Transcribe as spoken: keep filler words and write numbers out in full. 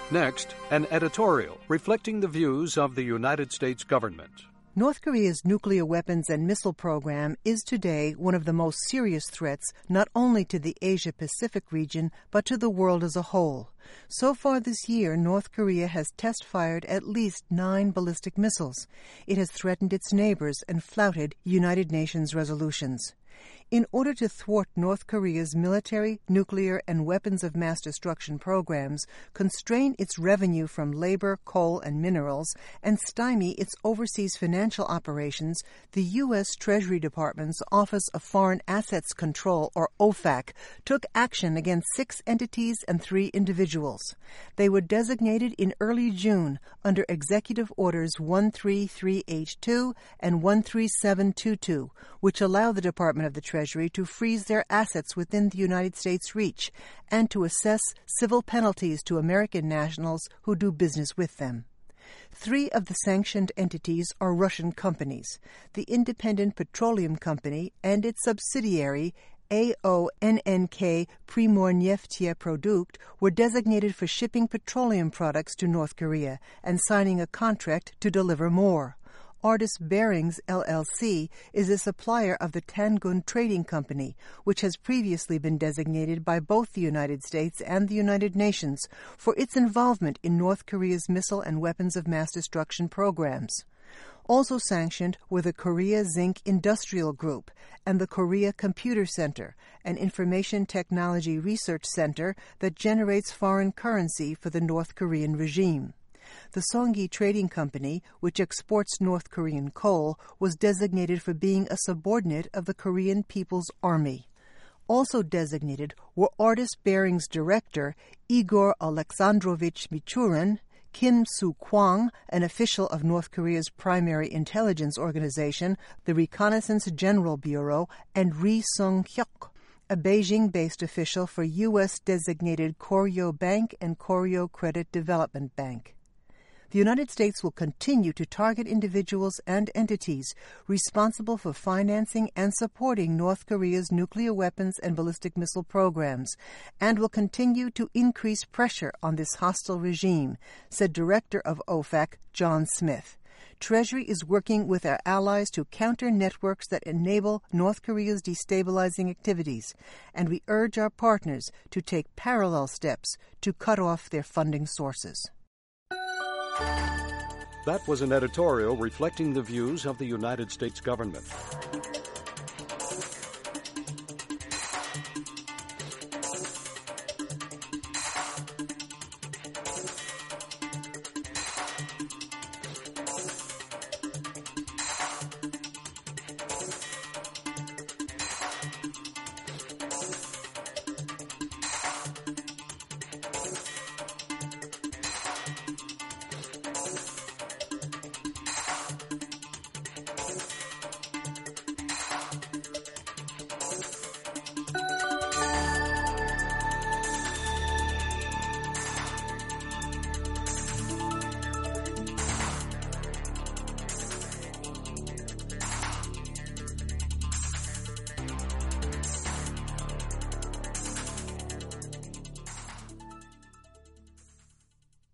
Next, an editorial reflecting the views of the United States government. North Korea's nuclear weapons and missile program is today one of the most serious threats not only to the Asia-Pacific region but to the world as a whole. So far this year, North Korea has test-fired at least nine ballistic missiles. It has threatened its neighbors and flouted United Nations resolutions. In order to thwart North Korea's military, nuclear, and weapons of mass destruction programs, constrain its revenue from labor, coal, and minerals, and stymie its overseas financial operations, the U S Treasury Department's Office of Foreign Assets Control, or O F A C, took action against six entities and three individuals. They were designated in early June under Executive Orders one three three eight two and one three seven two two, which allow the Department of the Treasury to freeze their assets within the United States' reach and to assess civil penalties to American nationals who do business with them. Three of the sanctioned entities are Russian companies. The Independent Petroleum Company and its subsidiary A O N N K Primorneftia Produkt were designated for shipping petroleum products to North Korea and signing a contract to deliver more. Artis Bearings, L L C, is a supplier of the Tangun Trading Company, which has previously been designated by both the United States and the United Nations for its involvement in North Korea's missile and weapons of mass destruction programs. Also sanctioned were the Korea Zinc Industrial Group and the Korea Computer Center, an information technology research center that generates foreign currency for the North Korean regime. The Songhi Trading Company, which exports North Korean coal, was designated for being a subordinate of the Korean People's Army. Also designated were Artis Bearings Director Igor Alexandrovich Michurin, Kim Soo-kwang, an official of North Korea's primary intelligence organization, the Reconnaissance General Bureau, and Ri Sung-hyuk, a Beijing-based official for U S-designated Koryo Bank and Koryo Credit Development Bank. The United States will continue to target individuals and entities responsible for financing and supporting North Korea's nuclear weapons and ballistic missile programs, and will continue to increase pressure on this hostile regime, said Director of O F A C, John Smith. Treasury is working with our allies to counter networks that enable North Korea's destabilizing activities, and we urge our partners to take parallel steps to cut off their funding sources. That was an editorial reflecting the views of the United States government.